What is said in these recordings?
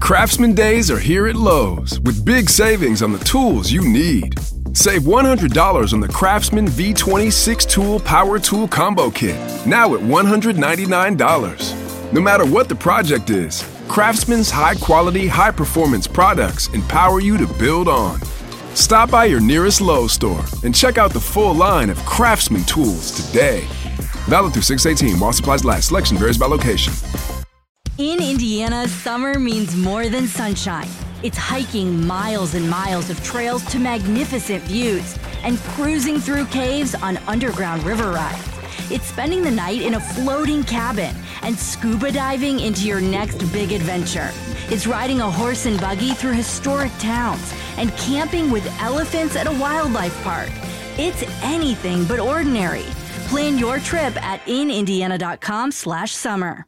Craftsman Days are here at Lowe's with big savings on the tools you need. Save $100 on the Craftsman V20 6-Tool Power Tool Combo Kit, now at $199. No matter what the project is, Craftsman's high-quality, high-performance products empower you to build on. Stop by your nearest Lowe's store and check out the full line of Craftsman tools today. Valid through 6/18 while supplies last. Selection varies by location. In Indiana, summer means more than sunshine. It's hiking miles and miles of trails to magnificent views and cruising through caves on underground river rides. It's spending the night in a floating cabin and scuba diving into your next big adventure. It's riding a horse and buggy through historic towns and camping with elephants at a wildlife park. It's anything but ordinary. Plan your trip at inindiana.com/summer.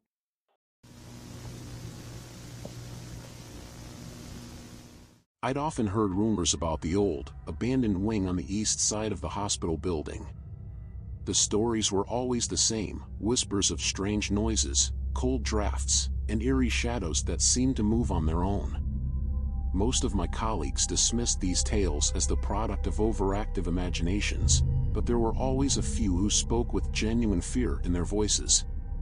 I'd often heard rumors about the old, abandoned wing on the east side of the hospital building. The stories were always the same: whispers of strange noises, cold drafts, and eerie shadows that seemed to move on their own. Most of my colleagues dismissed these tales as the product of overactive imaginations, but there were always a few who spoke with genuine fear in their voices.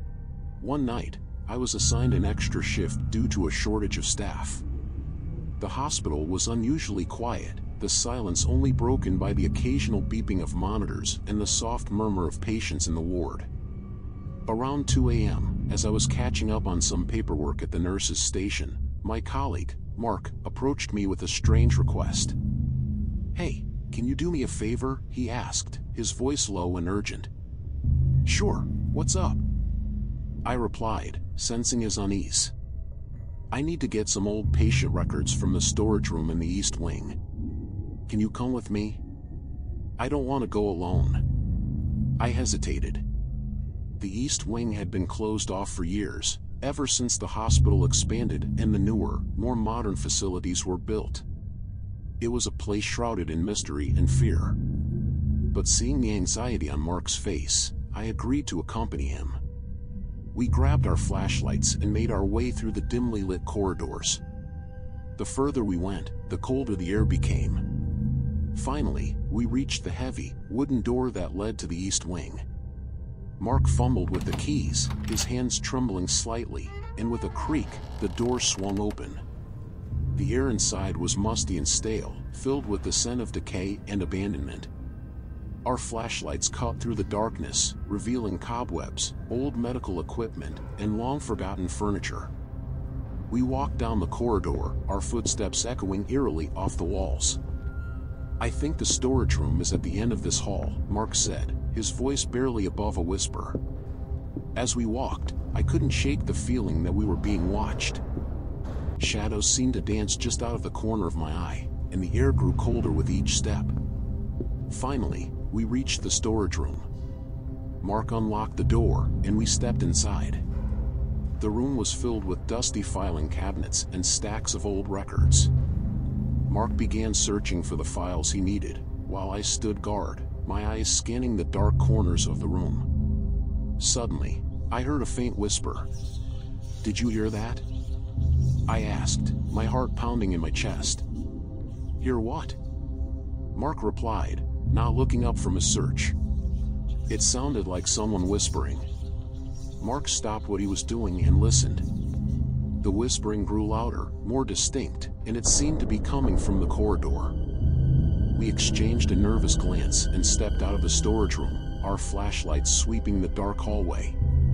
One night, I was assigned an extra shift due to a shortage of staff. The hospital was unusually quiet, the silence only broken by the occasional beeping of monitors and the soft murmur of patients in the ward. Around 2 a.m., as I was catching up on some paperwork at the nurse's station, my colleague, Mark, approached me with a strange request. "Hey, can you do me a favor?" he asked, his voice low and urgent. "Sure, what's up?" I replied, sensing his unease. "I need to get some old patient records from the storage room in the East Wing. Can you come with me?" "I don't want to go alone." I hesitated. The East Wing had been closed off for years, ever since the hospital expanded and the newer, more modern facilities were built. It was a place shrouded in mystery and fear. But seeing the anxiety on Mark's face, I agreed to accompany him. We grabbed our flashlights and made our way through the dimly lit corridors. The further we went, the colder the air became. Finally, we reached the heavy, wooden door that led to the East Wing. Mark fumbled with the keys, his hands trembling slightly, and with a creak, the door swung open. The air inside was musty and stale, filled with the scent of decay and abandonment. Our flashlights cut through the darkness, revealing cobwebs, old medical equipment, and long-forgotten furniture. We walked down the corridor, our footsteps echoing eerily off the walls. "I think the storage room is at the end of this hall," Mark said, his voice barely above a whisper. As we walked, I couldn't shake the feeling that we were being watched. Shadows seemed to dance just out of the corner of my eye, and the air grew colder with each step. Finally, we reached the storage room. Mark unlocked the door, and we stepped inside. The room was filled with dusty filing cabinets and stacks of old records. Mark began searching for the files he needed, while I stood guard, my eyes scanning the dark corners of the room. Suddenly, I heard a faint whisper. "Did you hear that?" I asked, my heart pounding in my chest. "Hear what?" Mark replied, not looking up from his search. It sounded like someone whispering. Mark stopped what he was doing and listened. The whispering grew louder, more distinct, and it seemed to be coming from the corridor. We exchanged a nervous glance and stepped out of the storage room, our flashlights sweeping the dark hallway.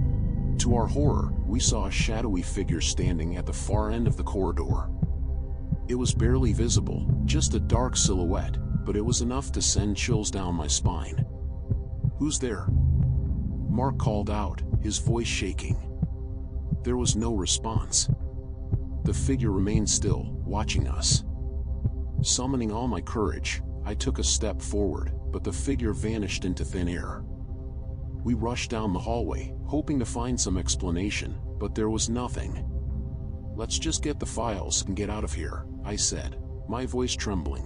To our horror, we saw a shadowy figure standing at the far end of the corridor. It was barely visible, just a dark silhouette, but it was enough to send chills down my spine. "Who's there?" Mark called out, his voice shaking. There was no response. The figure remained still, watching us. Summoning all my courage, I took a step forward, but the figure vanished into thin air. We rushed down the hallway, hoping to find some explanation, but there was nothing. "Let's just get the files and get out of here," I said, my voice trembling.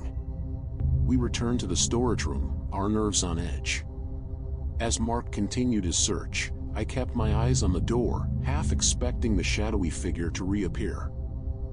We returned to the storage room, our nerves on edge. As Mark continued his search, I kept my eyes on the door, half expecting the shadowy figure to reappear.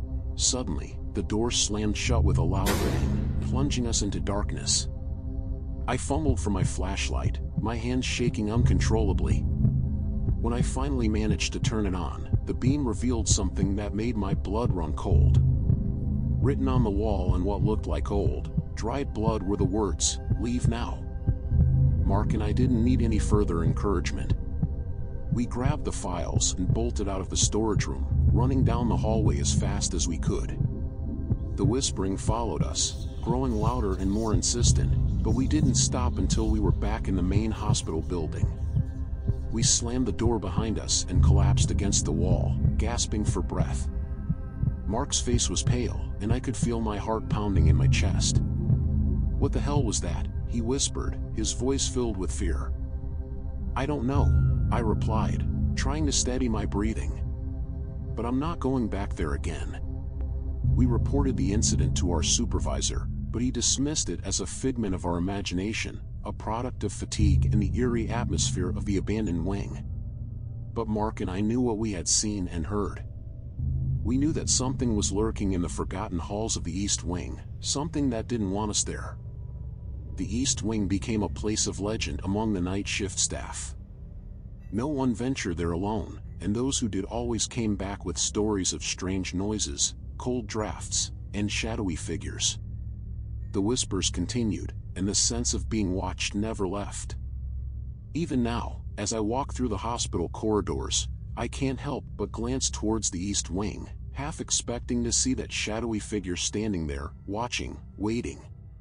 Suddenly, the door slammed shut with a loud bang, plunging us into darkness. I fumbled for my flashlight, my hands shaking uncontrollably. When I finally managed to turn it on, the beam revealed something that made my blood run cold. Written on the wall in what looked like old, dried blood were the words, "Leave now." Mark and I didn't need any further encouragement. We grabbed the files and bolted out of the storage room, running down the hallway as fast as we could. The whispering followed us, growing louder and more insistent, but we didn't stop until we were back in the main hospital building. We slammed the door behind us and collapsed against the wall, gasping for breath. Mark's face was pale, and I could feel my heart pounding in my chest. "What the hell was that?" he whispered, his voice filled with fear. "I don't know," I replied, trying to steady my breathing. "But I'm not going back there again." We reported the incident to our supervisor, but he dismissed it as a figment of our imagination, a product of fatigue and the eerie atmosphere of the abandoned wing. But Mark and I knew what we had seen and heard. We knew that something was lurking in the forgotten halls of the East Wing, something that didn't want us there. The East Wing became a place of legend among the night shift staff. No one ventured there alone, and those who did always came back with stories of strange noises, cold drafts, and shadowy figures. The whispers continued, and the sense of being watched never left. Even now, as I walk through the hospital corridors, I can't help but glance towards the East Wing, half expecting to see that shadowy figure standing there, watching, waiting.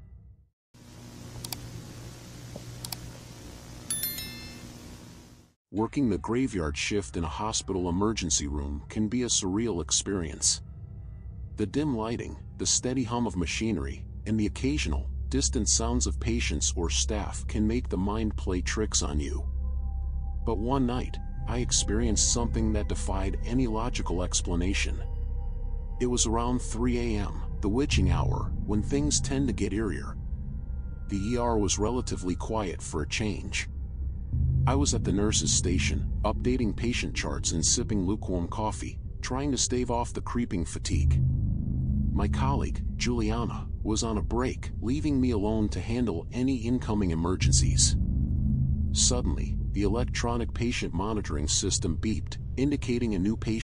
Working the graveyard shift in a hospital emergency room can be a surreal experience. The dim lighting, the steady hum of machinery, and the occasional, distant sounds of patients or staff can make the mind play tricks on you. But one night, I experienced something that defied any logical explanation. It was around 3 a.m., the witching hour, when things tend to get eerier. The ER was relatively quiet for a change. I was at the nurse's station, updating patient charts and sipping lukewarm coffee, trying to stave off the creeping fatigue. My colleague, Juliana, was on a break, leaving me alone to handle any incoming emergencies. Suddenly, the electronic patient monitoring system beeped, indicating a new patient.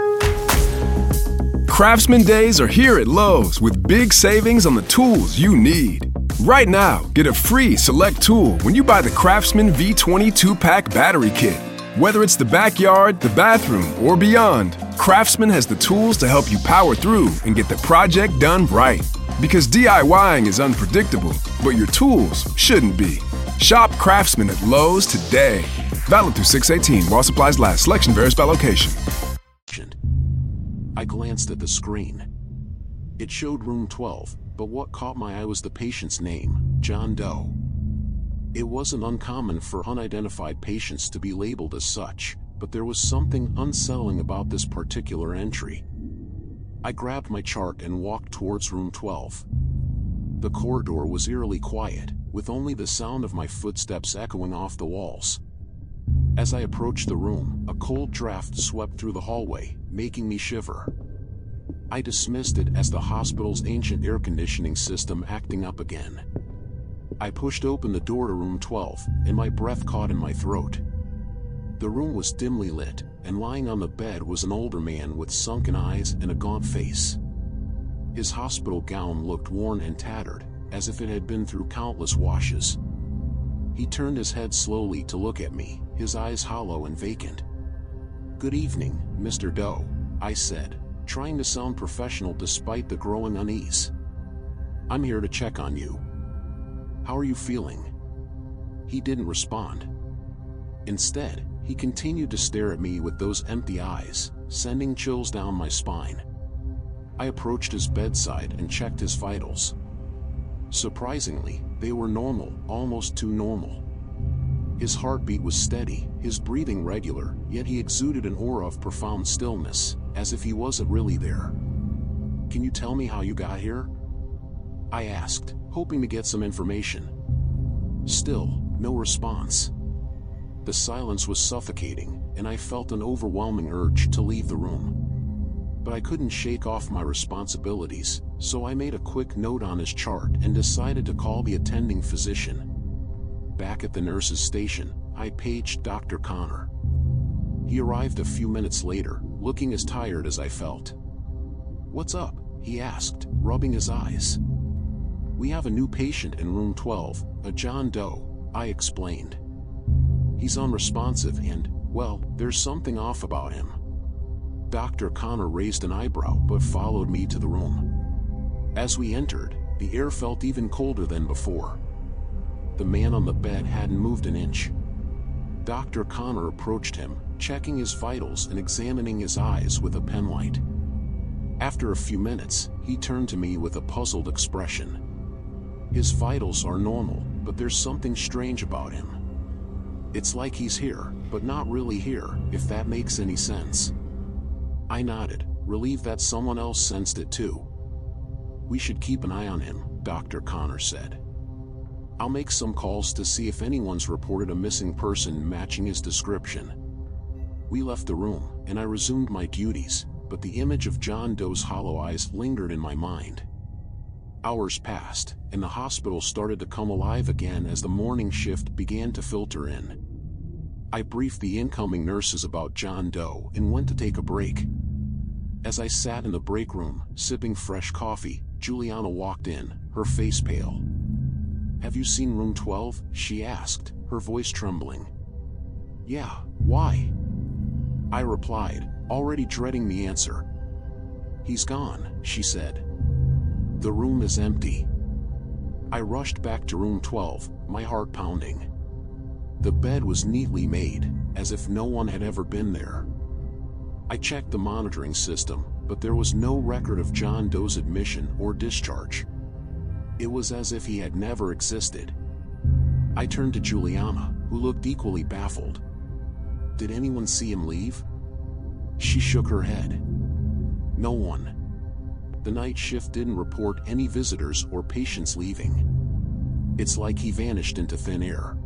Craftsman Days are here at Lowe's with big savings on the tools you need. Right now, get a free select tool when you buy the Craftsman V20 2-pack battery kit. Whether it's the backyard, the bathroom, or beyond, Craftsman has the tools to help you power through and get the project done right. Because DIYing is unpredictable, but your tools shouldn't be. Shop Craftsman at Lowe's today. Valid through 6/18 while supplies last. Selection varies by location. I glanced at the screen. It showed room 12, but what caught my eye was the patient's name, John Doe. It wasn't uncommon for unidentified patients to be labeled as such, but there was something unsettling about this particular entry. I grabbed my chart and walked towards room 12. The corridor was eerily quiet, with only the sound of my footsteps echoing off the walls. As I approached the room, a cold draft swept through the hallway, making me shiver. I dismissed it as the hospital's ancient air conditioning system acting up again. I pushed open the door to room 12, and my breath caught in my throat. The room was dimly lit, and lying on the bed was an older man with sunken eyes and a gaunt face. His hospital gown looked worn and tattered, as if it had been through countless washes. He turned his head slowly to look at me, his eyes hollow and vacant. "Good evening, Mr. Doe," I said, trying to sound professional despite the growing unease. "I'm here to check on you. How are you feeling?" He didn't respond. Instead, he continued to stare at me with those empty eyes, sending chills down my spine. I approached his bedside and checked his vitals. Surprisingly, they were normal, almost too normal. His heartbeat was steady, his breathing regular, yet he exuded an aura of profound stillness, as if he wasn't really there. "Can you tell me how you got here?" I asked, hoping to get some information. Still, no response. The silence was suffocating, and I felt an overwhelming urge to leave the room. but I couldn't shake off my responsibilities, so I made a quick note on his chart and decided to call the attending physician. Back at the nurse's station, I paged Dr. Connor. He arrived a few minutes later, looking as tired as I felt. "What's up?" he asked, rubbing his eyes. "We have a new patient in room 12, a John Doe," I explained. "He's unresponsive and, well, there's something off about him." Dr. Connor raised an eyebrow but followed me to the room. As we entered, the air felt even colder than before. The man on the bed hadn't moved an inch. Dr. Connor approached him, checking his vitals and examining his eyes with a penlight. After a few minutes, he turned to me with a puzzled expression. "His vitals are normal, but there's something strange about him. It's like he's here, but not really here, if that makes any sense." I nodded, relieved that someone else sensed it too. "We should keep an eye on him," Dr. Connor said. "I'll make some calls to see if anyone's reported a missing person matching his description." We left the room, and I resumed my duties, but the image of John Doe's hollow eyes lingered in my mind. Hours passed, and the hospital started to come alive again as the morning shift began to filter in. I briefed the incoming nurses about John Doe and went to take a break. As I sat in the break room, sipping fresh coffee, Juliana walked in, her face pale. "Have you seen room 12? She asked, her voice trembling. "Yeah, why?" I replied, already dreading the answer. "He's gone," she said. "The room is empty." I rushed back to room 12, my heart pounding. The bed was neatly made, as if no one had ever been there. I checked the monitoring system, but there was no record of John Doe's admission or discharge. It was as if he had never existed. I turned to Juliana, who looked equally baffled. "Did anyone see him leave?" She shook her head. "No one. The night shift didn't report any visitors or patients leaving. It's like he vanished into thin air."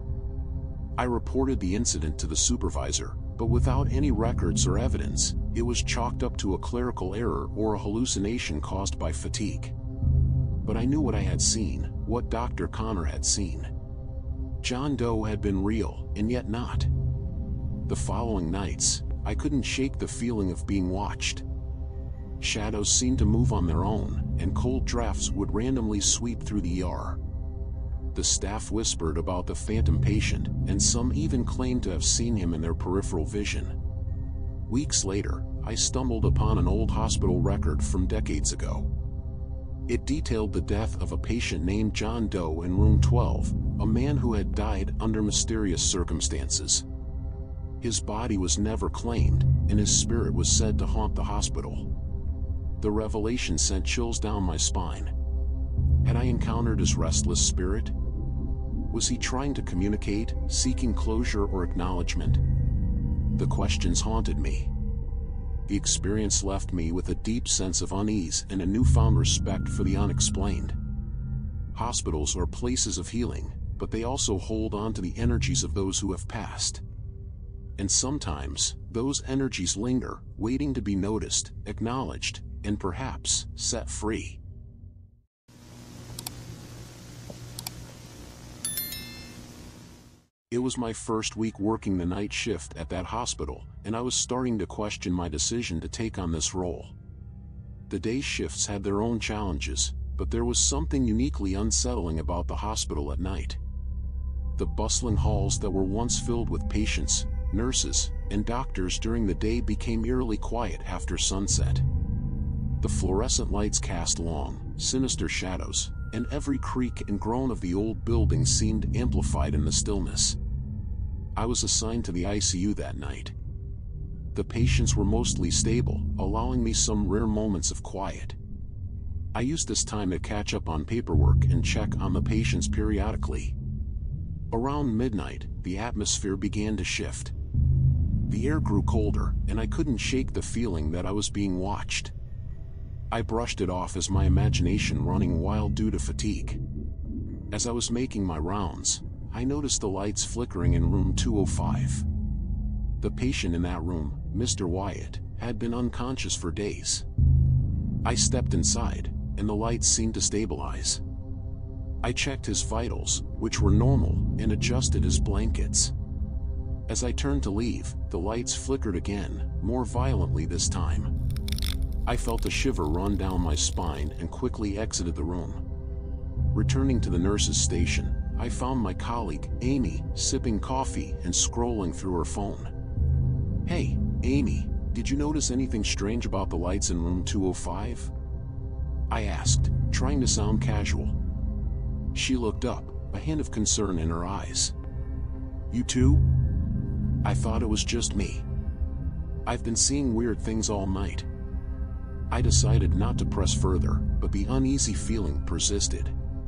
I reported the incident to the supervisor, but without any records or evidence, it was chalked up to a clerical error or a hallucination caused by fatigue. But I knew what I had seen, what Dr. Connor had seen. John Doe had been real, and yet not. The following nights, I couldn't shake the feeling of being watched. Shadows seemed to move on their own, and cold drafts would randomly sweep through the ER. The staff whispered about the phantom patient, and some even claimed to have seen him in their peripheral vision. Weeks later, I stumbled upon an old hospital record from decades ago. It detailed the death of a patient named John Doe in room 12, a man who had died under mysterious circumstances. His body was never claimed, and his spirit was said to haunt the hospital. The revelation sent chills down my spine. Had I encountered his restless spirit? Was he trying to communicate, seeking closure or acknowledgement? The questions haunted me. The experience left me with a deep sense of unease and a newfound respect for the unexplained. Hospitals are places of healing, but they also hold on to the energies of those who have passed. And sometimes, those energies linger, waiting to be noticed, acknowledged, and perhaps, set free. It was my first week working the night shift at that hospital, and I was starting to question my decision to take on this role. The day shifts had their own challenges, but there was something uniquely unsettling about the hospital at night. The bustling halls that were once filled with patients, nurses, and doctors during the day became eerily quiet after sunset. The fluorescent lights cast long, sinister shadows, and every creak and groan of the old building seemed amplified in the stillness. I was assigned to the ICU that night. The patients were mostly stable, allowing me some rare moments of quiet. I used this time to catch up on paperwork and check on the patients periodically. Around midnight, the atmosphere began to shift. The air grew colder, and I couldn't shake the feeling that I was being watched. I brushed it off as my imagination running wild due to fatigue. As I was making my rounds, I noticed the lights flickering in room 205. The patient in that room, Mr. Wyatt, had been unconscious for days. I stepped inside, and the lights seemed to stabilize. I checked his vitals, which were normal, and adjusted his blankets. As I turned to leave, the lights flickered again, more violently this time. I felt a shiver run down my spine and quickly exited the room. Returning to the nurse's station, I found my colleague, Amy, sipping coffee and scrolling through her phone. "Hey, Amy, did you notice anything strange about the lights in room 205? I asked, trying to sound casual. She looked up, a hint of concern in her eyes. "You too?" I thought it was just me. I've been seeing weird things all night. I decided not to press further, but the uneasy feeling persisted.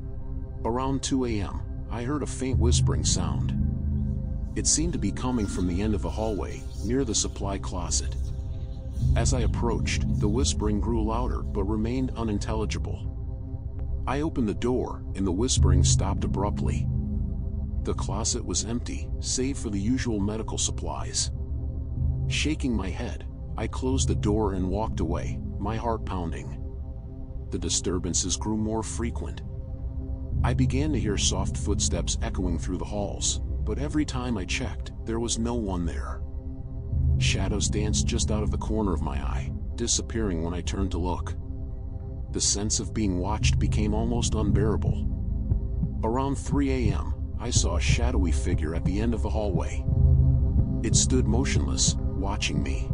Around 2 a.m., I heard a faint whispering sound. It seemed to be coming from the end of the hallway, near the supply closet. As I approached, the whispering grew louder but remained unintelligible. I opened the door, and the whispering stopped abruptly. The closet was empty, save for the usual medical supplies. Shaking my head, I closed the door and walked away, my heart pounding. The disturbances grew more frequent. I began to hear soft footsteps echoing through the halls, but every time I checked, there was no one there. Shadows danced just out of the corner of my eye, disappearing when I turned to look. The sense of being watched became almost unbearable. Around 3 a.m., I saw a shadowy figure at the end of the hallway. It stood motionless, watching me.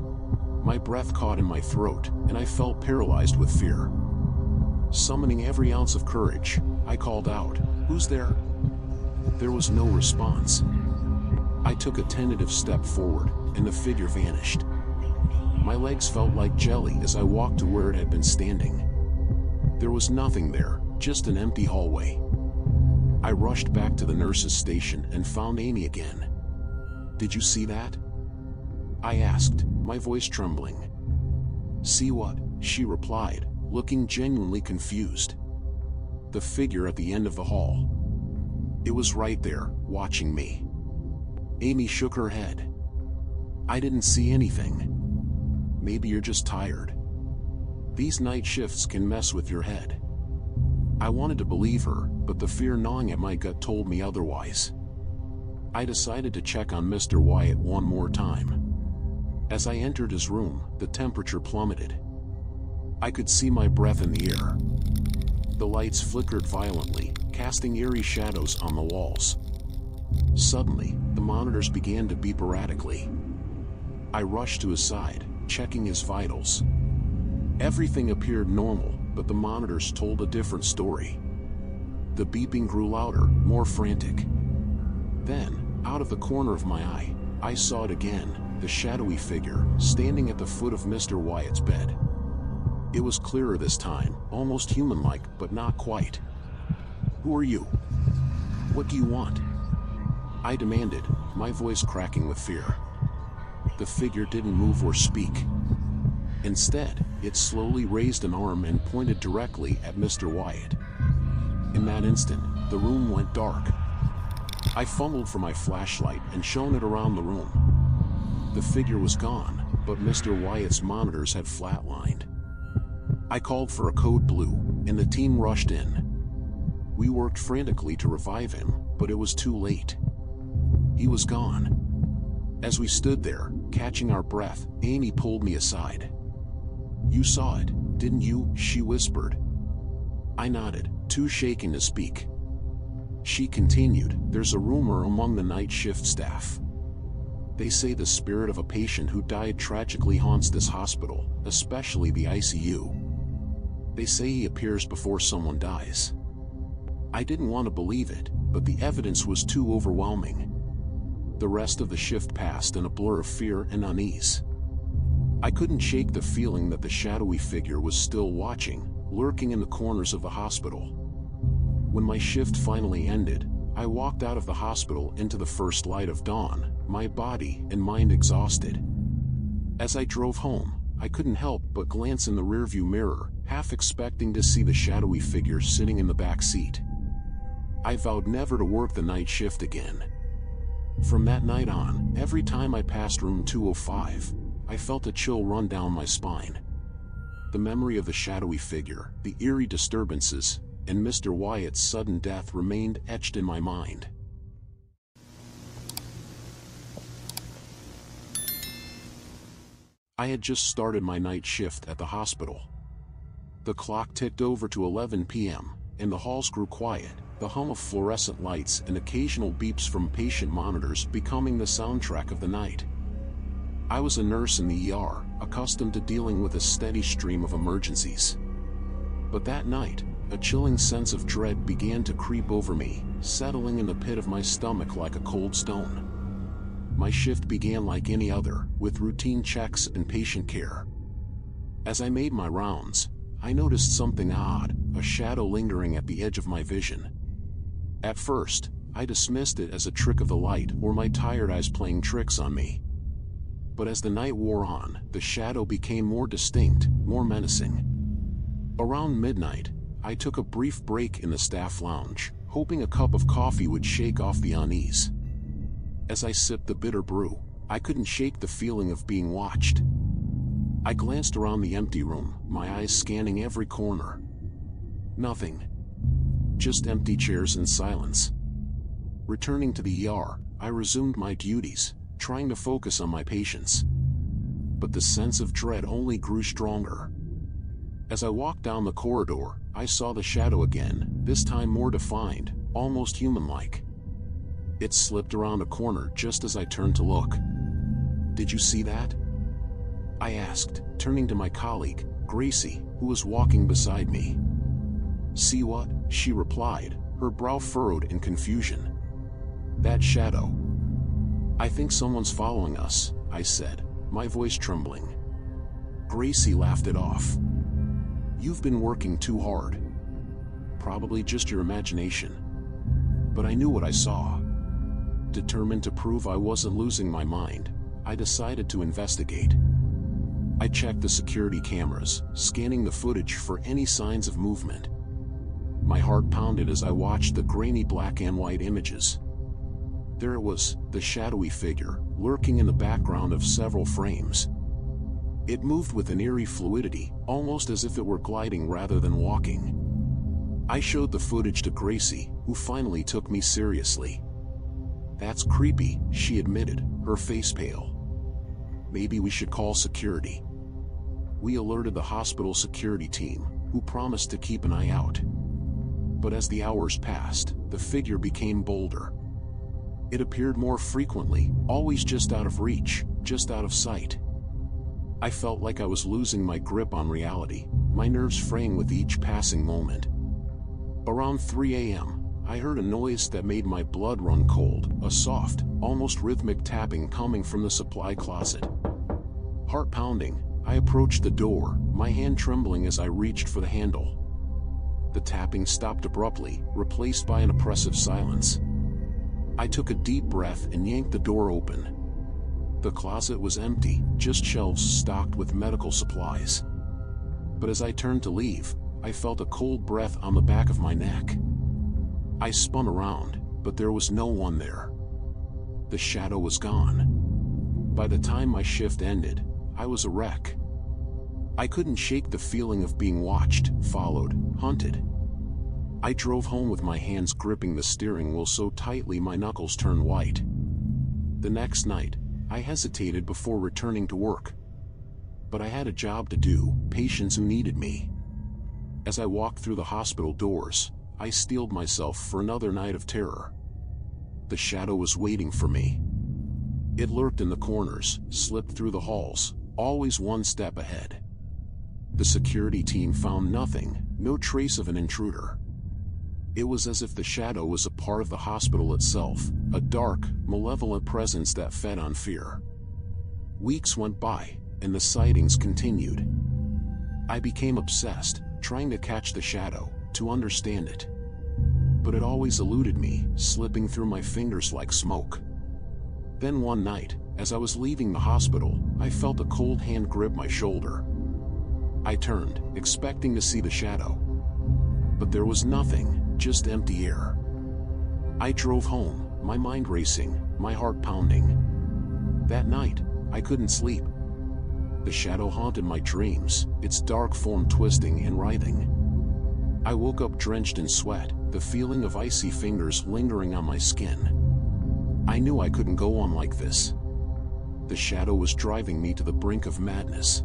My breath caught in my throat, and I felt paralyzed with fear. Summoning every ounce of courage, I called out, "Who's there?" There was no response. I took a tentative step forward, and the figure vanished. My legs felt like jelly as I walked to where it had been standing. There was nothing there, just an empty hallway. I rushed back to the nurse's station and found Amy again. "Did you see that?" I asked, my voice trembling. "See what?" she replied, looking genuinely confused. "The figure at the end of the hall. It was right there, watching me." Amy shook her head. "I didn't see anything. Maybe you're just tired. These night shifts can mess with your head." I wanted to believe her, but the fear gnawing at my gut told me otherwise. I decided to check on Mr. Wyatt one more time. As I entered his room, the temperature plummeted. I could see my breath in the air. The lights flickered violently, casting eerie shadows on the walls. Suddenly, the monitors began to beep erratically. I rushed to his side, checking his vitals. Everything appeared normal, but the monitors told a different story. The beeping grew louder, more frantic. Then, out of the corner of my eye, I saw it again, the shadowy figure, standing at the foot of Mr. Wyatt's bed. It was clearer this time, almost human-like, but not quite. "Who are you? What do you want?" I demanded, my voice cracking with fear. The figure didn't move or speak. Instead, it slowly raised an arm and pointed directly at Mr. Wyatt. In that instant, the room went dark. I fumbled for my flashlight and shone it around the room. The figure was gone, but Mr. Wyatt's monitors had flatlined. I called for a code blue, and the team rushed in. We worked frantically to revive him, but it was too late. He was gone. As we stood there, catching our breath, Amy pulled me aside. "You saw it, didn't you?" she whispered. I nodded, too shaken to speak. She continued, "There's a rumor among the night shift staff. They say the spirit of a patient who died tragically haunts this hospital, especially the ICU. They say he appears before someone dies." I didn't want to believe it, but the evidence was too overwhelming. The rest of the shift passed in a blur of fear and unease. I couldn't shake the feeling that the shadowy figure was still watching, lurking in the corners of the hospital. When my shift finally ended, I walked out of the hospital into the first light of dawn, my body and mind exhausted. As I drove home, I couldn't help but glance in the rearview mirror, half expecting to see the shadowy figure sitting in the back seat. I vowed never to work the night shift again. From that night on, every time I passed room 205, I felt a chill run down my spine. The memory of the shadowy figure, the eerie disturbances, and Mr. Wyatt's sudden death remained etched in my mind. I had just started my night shift at the hospital. The clock ticked over to 11 p.m., and the halls grew quiet, the hum of fluorescent lights and occasional beeps from patient monitors becoming the soundtrack of the night. I was a nurse in the ER, accustomed to dealing with a steady stream of emergencies. But that night, a chilling sense of dread began to creep over me, settling in the pit of my stomach like a cold stone. My shift began like any other, with routine checks and patient care. As I made my rounds, I noticed something odd, a shadow lingering at the edge of my vision. At first, I dismissed it as a trick of the light or my tired eyes playing tricks on me. But as the night wore on, the shadow became more distinct, more menacing. Around midnight, I took a brief break in the staff lounge, hoping a cup of coffee would shake off the unease. As I sipped the bitter brew, I couldn't shake the feeling of being watched. I glanced around the empty room, my eyes scanning every corner. Nothing. Just empty chairs and silence. Returning to the ER, I resumed my duties, trying to focus on my patients. But the sense of dread only grew stronger. As I walked down the corridor, I saw the shadow again, this time more defined, almost human-like. It slipped around a corner just as I turned to look. "Did you see that?" I asked, turning to my colleague, Gracie, who was walking beside me. "See what?" she replied, her brow furrowed in confusion. "That shadow." "I think someone's following us," I said, my voice trembling. Gracie laughed it off. "You've been working too hard. Probably just your imagination." But I knew what I saw. Determined to prove I wasn't losing my mind, I decided to investigate. I checked the security cameras, scanning the footage for any signs of movement. My heart pounded as I watched the grainy black and white images. There it was, the shadowy figure, lurking in the background of several frames. It moved with an eerie fluidity, almost as if it were gliding rather than walking. I showed the footage to Gracie, who finally took me seriously. "That's creepy," she admitted, her face pale. "Maybe we should call security." We alerted the hospital security team, who promised to keep an eye out. But as the hours passed, the figure became bolder. It appeared more frequently, always just out of reach, just out of sight. I felt like I was losing my grip on reality, my nerves fraying with each passing moment. Around 3 a.m., I heard a noise that made my blood run cold, a soft, almost rhythmic tapping coming from the supply closet. Heart pounding, I approached the door, my hand trembling as I reached for the handle. The tapping stopped abruptly, replaced by an oppressive silence. I took a deep breath and yanked the door open. The closet was empty, just shelves stocked with medical supplies. But as I turned to leave, I felt a cold breath on the back of my neck. I spun around, but there was no one there. The shadow was gone. By the time my shift ended, I was a wreck. I couldn't shake the feeling of being watched, followed, hunted. I drove home with my hands gripping the steering wheel so tightly my knuckles turned white. The next night, I hesitated before returning to work. But I had a job to do, patients who needed me. As I walked through the hospital doors, I steeled myself for another night of terror. The shadow was waiting for me. It lurked in the corners, slipped through the halls, always one step ahead. The security team found nothing, no trace of an intruder. It was as if the shadow was a part of the hospital itself, a dark, malevolent presence that fed on fear. Weeks went by, and the sightings continued. I became obsessed, trying to catch the shadow, to understand it. But it always eluded me, slipping through my fingers like smoke. Then one night, as I was leaving the hospital, I felt a cold hand grip my shoulder. I turned, expecting to see the shadow. But there was nothing, just empty air. I drove home, my mind racing, my heart pounding. That night, I couldn't sleep. The shadow haunted my dreams, its dark form twisting and writhing. I woke up drenched in sweat, the feeling of icy fingers lingering on my skin. I knew I couldn't go on like this. The shadow was driving me to the brink of madness.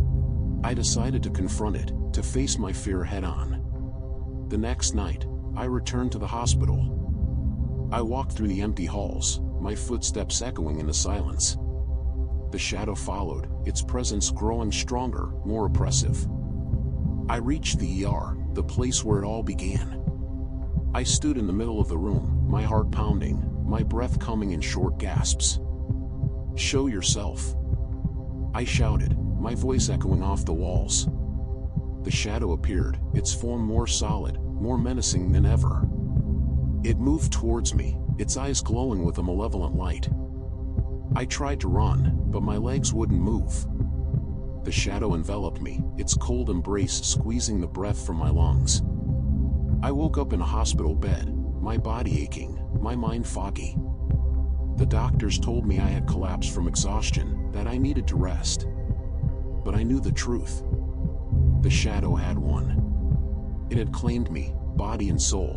I decided to confront it, to face my fear head-on. The next night, I returned to the hospital. I walked through the empty halls, my footsteps echoing in the silence. The shadow followed, its presence growing stronger, more oppressive. I reached the ER, the place where it all began. I stood in the middle of the room, my heart pounding, my breath coming in short gasps. "Show yourself," I shouted, my voice echoing off the walls. The shadow appeared, its form more solid, more menacing than ever. It moved towards me, its eyes glowing with a malevolent light. I tried to run, but my legs wouldn't move. The shadow enveloped me, its cold embrace squeezing the breath from my lungs. I woke up in a hospital bed, my body aching, my mind foggy. The doctors told me I had collapsed from exhaustion, that I needed to rest. But I knew the truth. The shadow had won. It had claimed me, body and soul.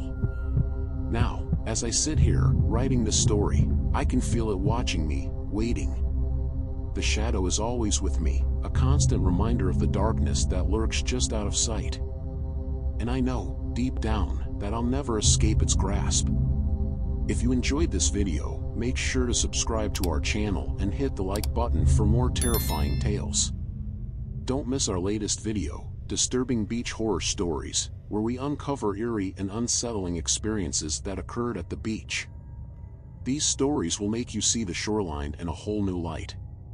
Now, as I sit here, writing this story, I can feel it watching me, waiting. The shadow is always with me, a constant reminder of the darkness that lurks just out of sight. And I know, deep down, that I'll never escape its grasp. If you enjoyed this video, make sure to subscribe to our channel and hit the like button for more terrifying tales. Don't miss our latest video, Disturbing Beach Horror Stories, where we uncover eerie and unsettling experiences that occurred at the beach. These stories will make you see the shoreline in a whole new light.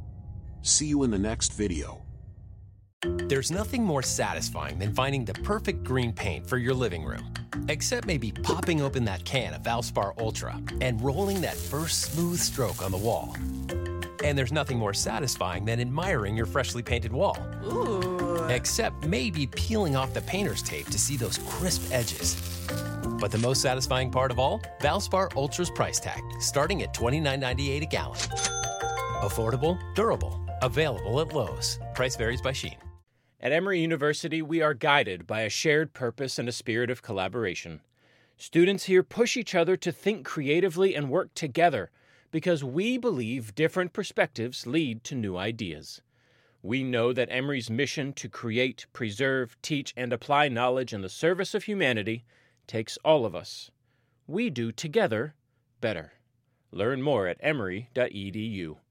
See you in the next video. There's nothing more satisfying than finding the perfect green paint for your living room. Except maybe popping open that can of Valspar Ultra and rolling that first smooth stroke on the wall. And there's nothing more satisfying than admiring your freshly painted wall. Ooh. Except maybe peeling off the painter's tape to see those crisp edges. But the most satisfying part of all? Valspar Ultra's price tag, starting at $29.98 a gallon. Affordable, durable, available at Lowe's. Price varies by Shein. At Emory University, we are guided by a shared purpose and a spirit of collaboration. Students here push each other to think creatively and work together because we believe different perspectives lead to new ideas. We know that Emory's mission to create, preserve, teach, and apply knowledge in the service of humanity takes all of us. We do together better. Learn more at emory.edu.